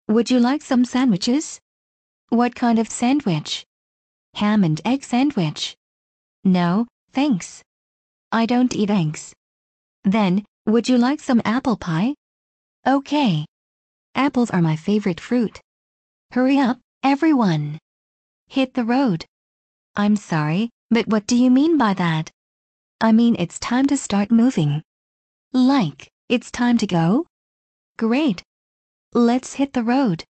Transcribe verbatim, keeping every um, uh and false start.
Would you like some sandwiches? What kind of sandwich? Ham and egg sandwich. No, thanks. I don't eat eggs. Then, would you like some apple pie? Okay. Apples are my favorite fruit. Hurry up, everyone. Hit the road. I'm sorry, but what do you mean by that? I mean it's time to start moving. Like, it's time to go? Great. Let's hit the road.